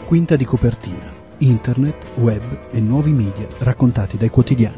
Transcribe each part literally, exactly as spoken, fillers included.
Quinta di copertina, internet, web e nuovi media raccontati dai quotidiani.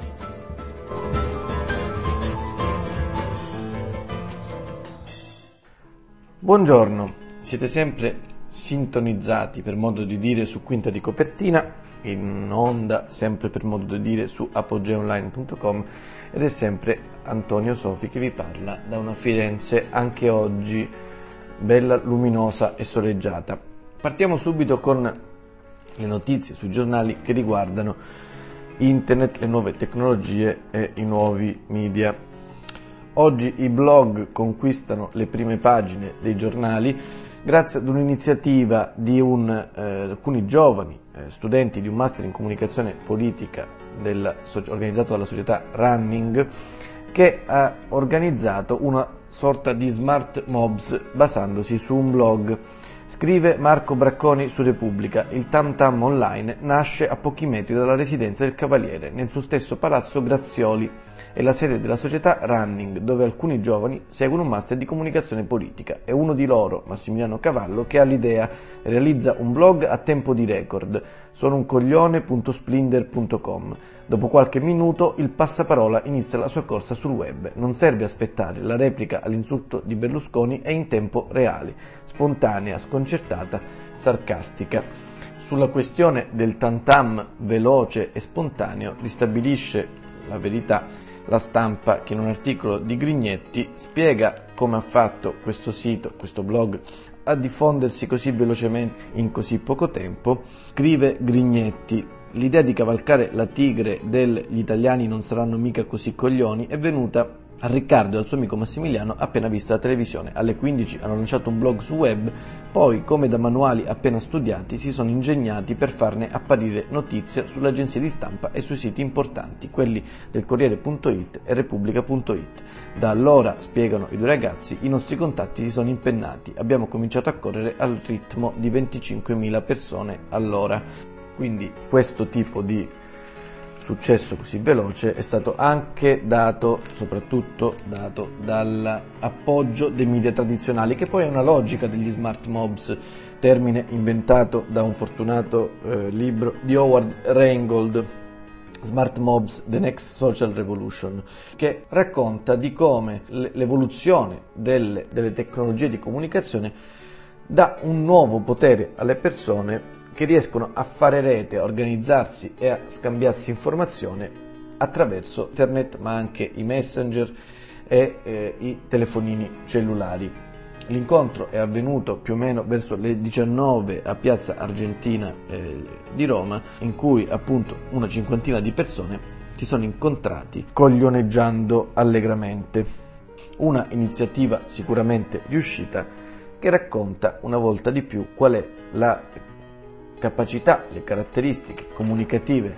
Buongiorno, siete sempre sintonizzati, per modo di dire, su Quinta di copertina, in onda sempre per modo di dire su apogeaonline punto com, ed è sempre Antonio Sofi che vi parla da una Firenze anche oggi bella, luminosa e soleggiata. Partiamo subito con le notizie sui giornali che riguardano internet, le nuove tecnologie e i nuovi media. Oggi i blog conquistano le prime pagine dei giornali grazie ad un'iniziativa di un, eh, alcuni giovani eh, studenti di un master in comunicazione politica della, organizzato dalla società Running, che ha organizzato una sorta di smart mobs basandosi su un blog. Scrive Marco Bracconi su Repubblica: il Tam Tam Online nasce a pochi metri dalla residenza del Cavaliere, nel suo stesso palazzo Grazioli. È la sede della società Running, dove alcuni giovani seguono un master di comunicazione politica. È uno di loro, Massimiliano Cavallo, che ha l'idea e realizza un blog a tempo di record, sono un coglione punto splendor punto com. Dopo qualche minuto il passaparola inizia la sua corsa sul web. Non serve aspettare, la replica all'insulto di Berlusconi è in tempo reale, spontanea, sconcertata, sarcastica. Sulla questione del tam tam veloce e spontaneo ristabilisce la verità La Stampa, che in un articolo di Grignetti spiega come ha fatto questo sito, questo blog, a diffondersi così velocemente in così poco tempo. Scrive Grignetti: l'idea di cavalcare la tigre del "gli italiani non saranno mica così coglioni" è venuta a Riccardo e al suo amico Massimiliano appena vista la televisione. Alle quindici hanno lanciato un blog su web, poi, come da manuali appena studiati, si sono ingegnati per farne apparire notizie sulle agenzie di stampa e sui siti importanti, quelli del Corriere punto it e Repubblica punto it. Da allora, spiegano i due ragazzi, i nostri contatti si sono impennati, abbiamo cominciato a correre al ritmo di venticinquemila persone all'ora. Quindi questo tipo di successo così veloce è stato anche dato, soprattutto dato dall'appoggio dei media tradizionali, che poi è una logica degli smart mobs, termine inventato da un fortunato eh, libro di Howard Rheingold, Smart Mobs, The Next Social Revolution, che racconta di come l'evoluzione delle, delle tecnologie di comunicazione dà un nuovo potere alle persone che riescono a fare rete, a organizzarsi e a scambiarsi informazione attraverso internet, ma anche i messenger e eh, i telefonini cellulari. L'incontro è avvenuto più o meno verso le diciannove a Piazza Argentina eh, di Roma, in cui appunto una cinquantina di persone si sono incontrati coglioneggiando allegramente. Una iniziativa sicuramente riuscita, che racconta una volta di più qual è la capacità, le caratteristiche comunicative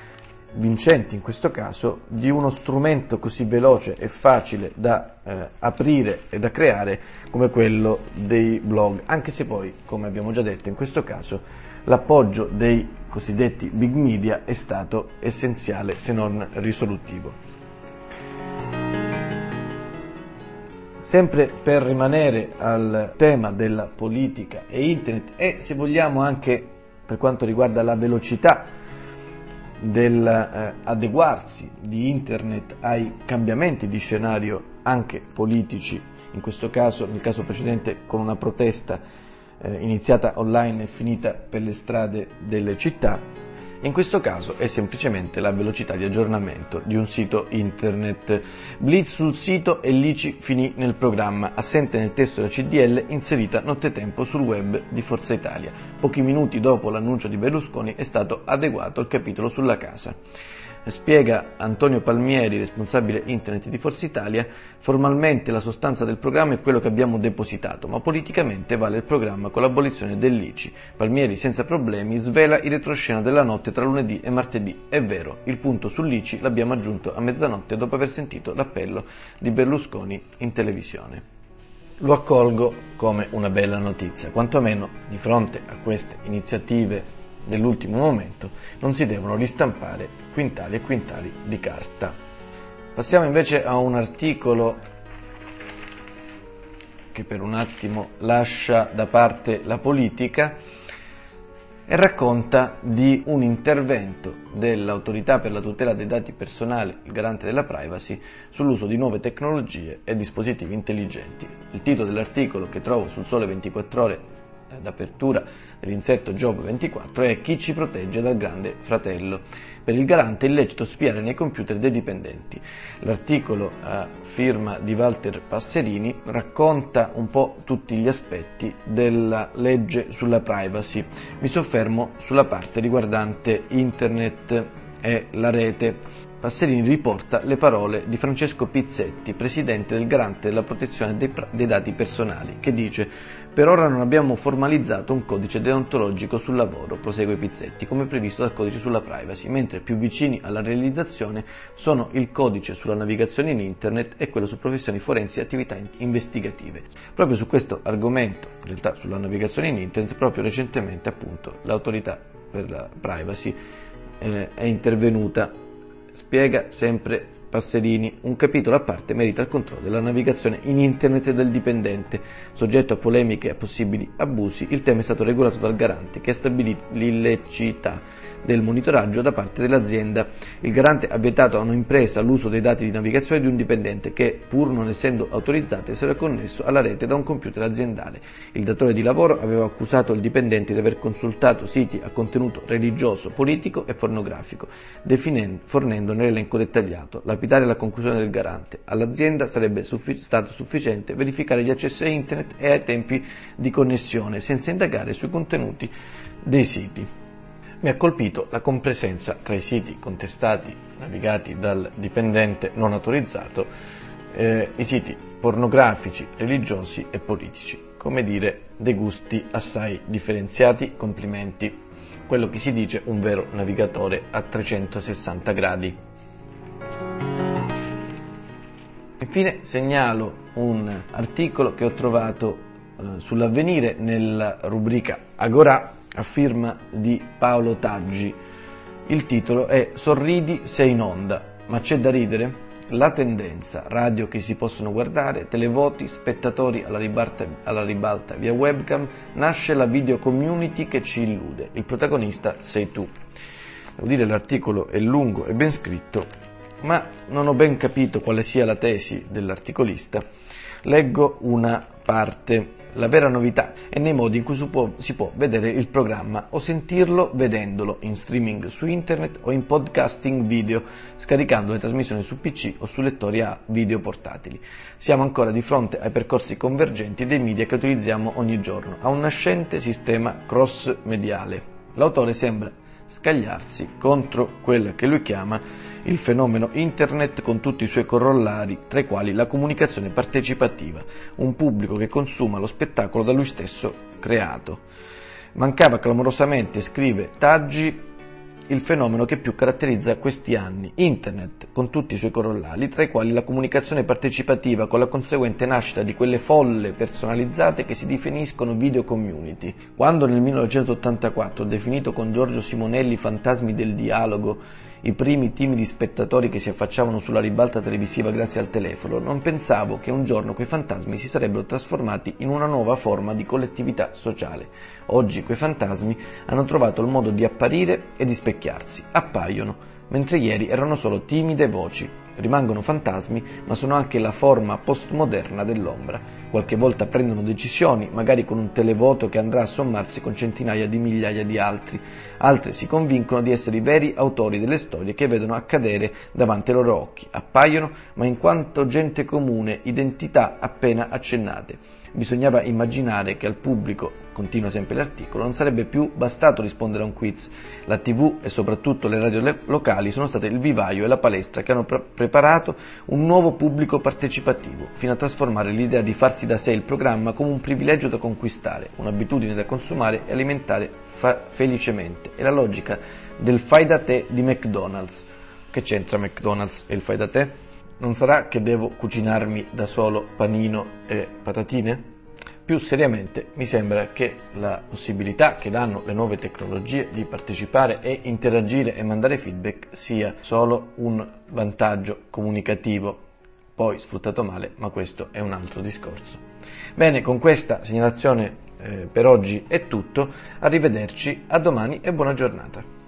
vincenti in questo caso di uno strumento così veloce e facile da eh, aprire e da creare come quello dei blog, anche se poi, come abbiamo già detto, in questo caso l'appoggio dei cosiddetti big media è stato essenziale, se non risolutivo. Sempre per rimanere al tema della politica e internet, e se vogliamo anche per quanto riguarda la velocità dell'adeguarsi eh, di internet ai cambiamenti di scenario anche politici, in questo caso, nel caso precedente con una protesta eh, iniziata online e finita per le strade delle città, in questo caso è semplicemente la velocità di aggiornamento di un sito internet. Blitz sul sito e l'I C I finì nel programma, assente nel testo della C D L, inserita nottetempo sul web di Forza Italia. Pochi minuti dopo l'annuncio di Berlusconi è stato adeguato il capitolo sulla casa. Spiega Antonio Palmieri, responsabile internet di Forza Italia: formalmente la sostanza del programma è quello che abbiamo depositato, ma politicamente vale il programma con l'abolizione dell'I C I. Palmieri senza problemi svela il retroscena della notte tra lunedì e martedì. È vero, il punto sull'I C I l'abbiamo aggiunto a mezzanotte dopo aver sentito l'appello di Berlusconi in televisione. Lo accolgo come una bella notizia, quantomeno di fronte a queste iniziative dell'ultimo momento non si devono ristampare quintali e quintali di carta. Passiamo invece a un articolo che per un attimo lascia da parte la politica e racconta di un intervento dell'Autorità per la tutela dei dati personali, il garante della privacy, sull'uso di nuove tecnologie e dispositivi intelligenti. Il titolo dell'articolo che trovo sul Sole ventiquattro Ore d'apertura dell'inserto Job ventiquattro è "Chi ci protegge dal grande fratello? Per il garante è illecito spiare nei computer dei dipendenti". L'articolo a firma di Walter Passerini racconta un po' tutti gli aspetti della legge sulla privacy. Mi soffermo sulla parte riguardante internet e la rete. Passerini riporta le parole di Francesco Pizzetti, presidente del Garante della protezione dei, dei dati personali, che dice: "Per ora non abbiamo formalizzato un codice deontologico sul lavoro", prosegue Pizzetti, "come previsto dal codice sulla privacy, mentre più vicini alla realizzazione sono il codice sulla navigazione in internet e quello su professioni forensi e attività investigative". Proprio su questo argomento, in realtà sulla navigazione in internet, proprio recentemente appunto l'Autorità per la privacy eh, è intervenuta. Spiega sempre Passerini: "Un capitolo a parte merita il controllo della navigazione in internet del dipendente. Soggetto a polemiche e a possibili abusi, il tema è stato regolato dal Garante, che ha stabilito l'illiceità del monitoraggio da parte dell'azienda. Il Garante ha vietato a un'impresa l'uso dei dati di navigazione di un dipendente che, pur non essendo autorizzato, si era connesso alla rete da un computer aziendale. Il datore di lavoro aveva accusato il dipendente di aver consultato siti a contenuto religioso, politico e pornografico, definendo, fornendo un elenco dettagliato. Lapidare la conclusione del Garante: all'azienda sarebbe suffi- stato sufficiente verificare gli accessi a internet e ai tempi di connessione, senza indagare sui contenuti dei siti". Mi ha colpito la compresenza tra i siti contestati, navigati dal dipendente non autorizzato, eh, i siti pornografici, religiosi e politici. Come dire, dei gusti assai differenziati. Complimenti. Quello che si dice un vero navigatore a trecentosessanta gradi. Infine segnalo un articolo che ho trovato eh, sull'Avvenire nella rubrica Agorà, a firma di Paolo Taggi. Il titolo è "Sorridi sei in onda, ma c'è da ridere? La tendenza, radio che si possono guardare, televoti, spettatori alla ribalta, alla ribalta via webcam, nasce la video community che ci illude, il protagonista sei tu". Devo dire, l'articolo è lungo e ben scritto, ma non ho ben capito quale sia la tesi dell'articolista. Leggo una parte. "La vera novità è nei modi in cui si può, si può vedere il programma o sentirlo vedendolo, in streaming su internet o in podcasting video, scaricando le trasmissioni su P C o su lettori a video portatili. Siamo ancora di fronte ai percorsi convergenti dei media che utilizziamo ogni giorno, a un nascente sistema cross-mediale. L'autore sembra scagliarsi contro quella che lui chiama il fenomeno internet con tutti i suoi corollari, tra i quali la comunicazione partecipativa, un pubblico che consuma lo spettacolo da lui stesso creato. Mancava clamorosamente", scrive Taggi, "il fenomeno che più caratterizza questi anni, internet con tutti i suoi corollari, tra i quali la comunicazione partecipativa con la conseguente nascita di quelle folle personalizzate che si definiscono video community. Quando nel millenovecentottantaquattro ho definito con Giorgio Simonelli fantasmi del dialogo i primi timidi spettatori che si affacciavano sulla ribalta televisiva grazie al telefono, non pensavo che un giorno quei fantasmi si sarebbero trasformati in una nuova forma di collettività sociale. Oggi quei fantasmi hanno trovato il modo di apparire e di specchiarsi. Appaiono, mentre ieri erano solo timide voci. Rimangono fantasmi, ma sono anche la forma postmoderna dell'ombra. Qualche volta prendono decisioni, magari con un televoto che andrà a sommarsi con centinaia di migliaia di altri. Altri si convincono di essere i veri autori delle storie che vedono accadere davanti ai loro occhi. Appaiono, ma in quanto gente comune, identità appena accennate. Bisognava immaginare che al pubblico", continua sempre l'articolo, "non sarebbe più bastato rispondere a un quiz. La tivù e soprattutto le radio le- locali sono state il vivaio e la palestra che hanno pre- preparato un nuovo pubblico partecipativo, fino a trasformare l'idea di farsi da sé il programma come un privilegio da conquistare, un'abitudine da consumare e alimentare fa- felicemente. È la logica del fai da te di McDonald's". Che c'entra McDonald's e il fai da te? Non sarà che devo cucinarmi da solo panino e patatine? Più seriamente, mi sembra che la possibilità che danno le nuove tecnologie di partecipare e interagire e mandare feedback sia solo un vantaggio comunicativo, poi sfruttato male, ma questo è un altro discorso. Bene, con questa segnalazione eh, per oggi è tutto, arrivederci, a domani e buona giornata.